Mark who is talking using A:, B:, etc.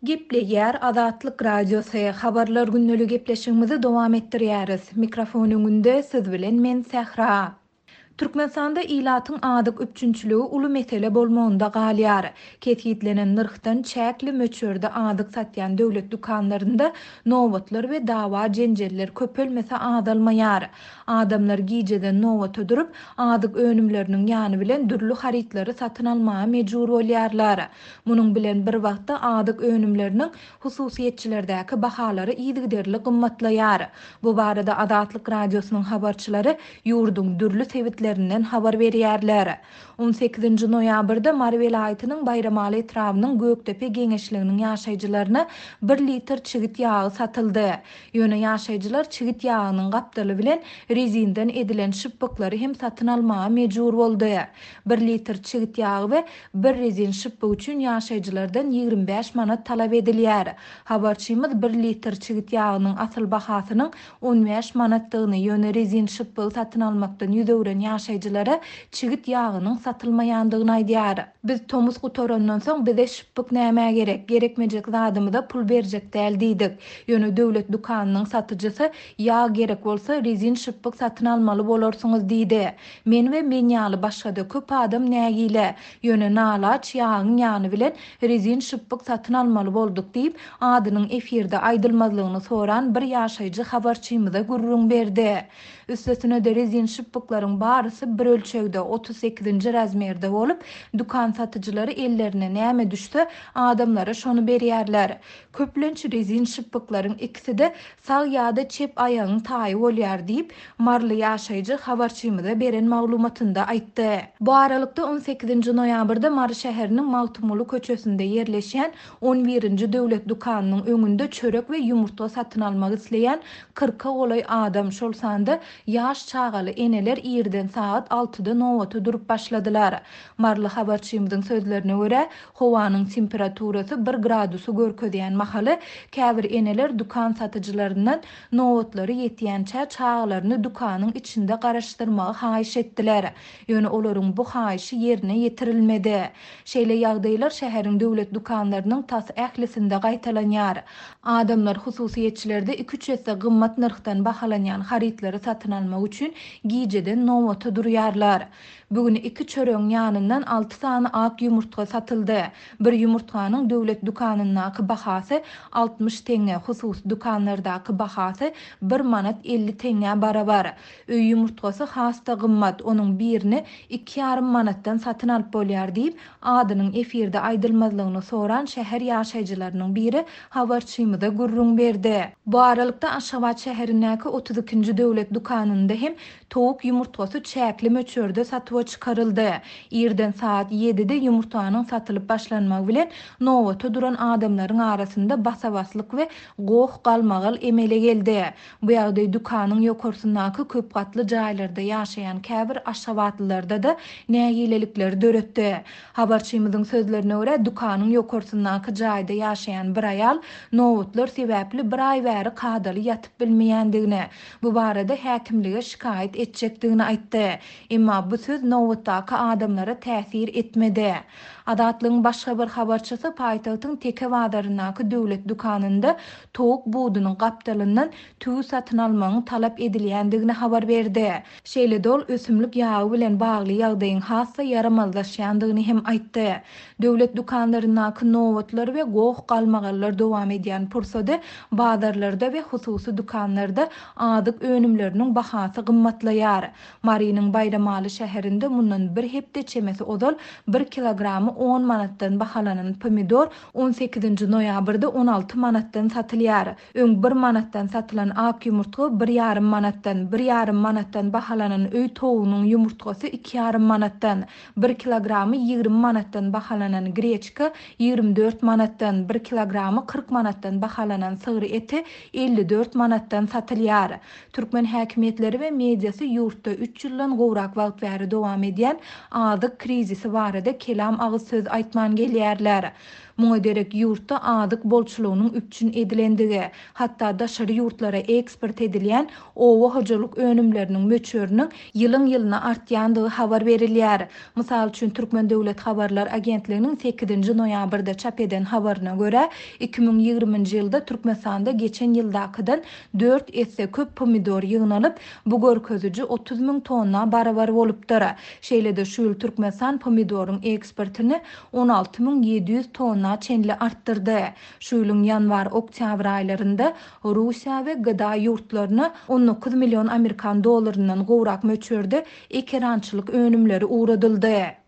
A: Gepleýär Azatlyk Radiosu habarlar günnäli gepleşigimizi dowam etdirýäris. Mikrofonyňynda söz bilen men Sähra. Türkmenistanda ilatyň adyk üçünçüligi uly mesele bolmagynda galýar. Ketgitlenen nyrkdan çäkli möçürde adyk satýan döwlet dukanlarynda nowatlar we dawa jenjeller köpelmese adalmaýar. Adamlar gijeden nowata durup adyk önümleriniň ýany bilen dürli haritlary satyn almaga mejbur bolýarlar. Munyň bilen bir wagtda adyk önümleriniň hususiýetçilerdäki bahalary ýygyderli gymmatlaýar. Bu barada Azatlyk Radiosynyň habarçylary ýurdun dürli sebitleri habar berýärler. 18 noýabrda Mary welaýatynyň Bayramaly etrawynyň Göktepe geňeşliginiň ýaşaýjylaryna 1 litr çigit ýagy satyldy. Ýöne ýaşaýjylar çigit ýagynyň gapdaly bilen rezinden edilen şypyklary hem satyn almaga mejbur boldy. 1 litr çigit ýagy we 1 rezin şypyk üçin ýaşaýjylardan 25 manat talap edilýär. Habarçymyz 1 litr çigit ýagynyň asyl bahasynyň 15 manatdygyny ýöne rezin şypyk satyn almakdan ýüzegren ýaşaýjylara çigit ýagynyň satylmaýandygyny aýdýar. Biz tomuz gutorandan soň bize şypyk näme gerek? Gerekmejek zadymyza pul berjek däl diýdik. Ýöne döwlet dukanynyň satyjysy ýa gerek bolsa rezin şypyk satyn almaly bolarsyňyz diýdi. Men we men ýaly başga-da köp adam nägile ýöne nalaç ýagyň ýany bilen rezin şypyk satyn almaly bolduk diýip adynyň efirde aýdylmazlygyny soran bir ýaşaýjy habarçymyza gurrun berdi. Üstesine de rezin şypyklaryň barysy bir ölçegde 38-nji razmerde bolup, dukan satyjylary ellerine näme düşse adamlara şonu berýärler. Köplençi rezin şypyklaryň ikisi-de sag ýa-da çep aýagyň taýy bolýar diýip marly ýaşaýjy habarçymyza beren maglumatynda aýtdy. Bu aralykda 18 noýabrda Mary şäheriniň Magtumulu köçesinde ýerleşýän 11-nji döwlet dukanynyň öňünde çörek we ýumurta satyn almak isleýän 40 golay adam şol sanda ýaş çagaly eneler ýerden saat 6-da nowata durup başladylar. Marly habarçymyzyň sözlerine görä, howanyň temperaturasy 1 gradusy görkezýän mahaly käbir eneler dukan satyjylaryndan nowatlary ýetýänçä çagalaryny dukanyň içinde garaşdyrmagy haýyş etdiler. Ýöne olaryň bu haýyşy ýerine ýetirilmedi. Şeýle ýagdaýlar şäheriň döwlet dukanlarynyň tas ählisinde gaýtalanýar. Adamlar hususiýetçilerde 2-3 ýetse gymmat nyrkdan bahalanýan haritlary satyn almak üçin gijeden nowata durýarlar. Bugün 2 çöreň ýanyndan 6 sany ak ýumurtga satyldy. Bir ýumurtganyň döwlet dukanyndaky bahasy 60 teňe, hususy dukanlardaky bahasy 1 manat 50 teňe barabar. Öý ýumurtgasy hasta gymmat, onuň birini 2,5 manatdan satyn alyp bolýar diýip adynyň efirde aýdylmazlygyny soran şäher ýaşaýjylarynyň biri habarçymyza gurrun berdi. Bu aralykda Aşgabat şäherindäki 32-nji döwlet dukanynda hem towuk ýumurtgasy çäkli möçürde satyp çıkarıldı. Ýerden saat 7-de ýumurtanyň satylyp başlanmagy bilen nowata duran adamlaryň arasynda basawaslyk we goh galmagal emele geldi. Bu ýagdaý dukanyň ýokarsyndaky köp gatly jaýlarda ýaşaýan käbir aşgabatlylarda da nägilelikler döretdi. Habarçymyzyň sözlerine görä, dukanyň ýokarsyndaky jaýda ýaşaýan bir aýal nowatlar sebäpli bir aý bäri kadaly ýatyp bilmeýändigini, bu barada häkimlige şikayet etjekdigini aýtdy. Emma bu söz nowatdaky adamlara täsir etmedi. Azatlygyň başga bir habarçysy paýtagtyň Tekewadarynaky döwlet dukanynda towuk budunyň gapdalyndan tügü satyn almagyň talap edilýändigini habar berdi. Şeýle dol ösümlik ýagy bilen bagly ýagdaýyň hassa yaramazlaşýandygyny hem aýtdy. Döwlet dukanlarynaky nowatlar we goh galmagallar dowam edýän pursada bazarlarda we hususy dukanlarda adyk önümleriniň bahasy gymmatlaýar. Marynyň Bayramaly şäherinde mundan bir hepde çemesi odal 1 kilogramy 10 manatdan bahalanan pomidor 18-nji noýabrda 16 manatdan satylýar. Öň 1 manatdan satylan ak ýumurtga 1,5 manatdan, 1,5 manatdan bahalanan öý towynyň ýumurtgasy 2,5 manatdan, 1 kilogramy 20 manatdan bahalanan greçka 24 manatdan, 1 kilogramy 40 manatdan bahalanan sygyr eti 54 manatdan satylýar. Türkmen häkimetleri we mediasy ýurtda 3 ýyldan gowrak wagt bäri dowam edýän adyk krizisi barada kelam agyz söz aýtman gelýärler. Muňa derek ýurtda adyk bolçulugynyň üpçün edilendigi, hatda daşary ýurtlara eksport edilýän owa hojalyk önümleriniň möçöriniň ýylyň-ýylyna artýandygy habar berilýär. Mysal üçin Türkmen Döwlet Habarlar Agentliginiň 8 noýabrda çap eden habaryna görä, 2020-nji ýylda Türkmenistanda geçen ýyldakydan 4 esse köp pomidor ýygnalyp, bu görkeziji 30 000 tonna barabar bolupdyr. Şeýle-de şu ýyl Türkmenistan pomidoryň eksportyny 16 700 tonna çenli artdyrdy. Şu ýylyň ýanwar-oktýabr aýlarynda Russiýa we gyda ýurtlaryna 19 million Amerikan dollarynyň gowrak möçürde ekerançylyk önümleri uğradyldy.